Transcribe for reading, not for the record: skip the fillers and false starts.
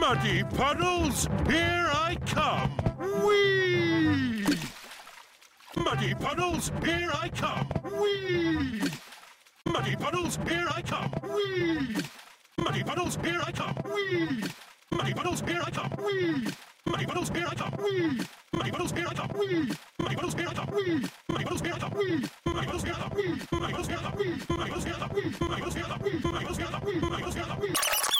Muddy puddles, here I come. Whee! Muddy puddles, here I come. Whee! Muddy puddles, here I come. Whee! Muddy puddles, here I come. Whee! Muddy puddles, here I come. Whee! Muddy puddles, here I come. Whee! Muddy puddles, here I come. Whee! Muddy puddles, here I come. Whee! Muddy puddles, here I come. Whee! Muddy puddles, here I come. Whee! Muddy puddles, here I come. Whee! Muddy puddles, here I come. Whee! Muddy puddles, here I come. Whee! Muddy puddles, here I come. Whee! Muddy puddles, here I come. Whee!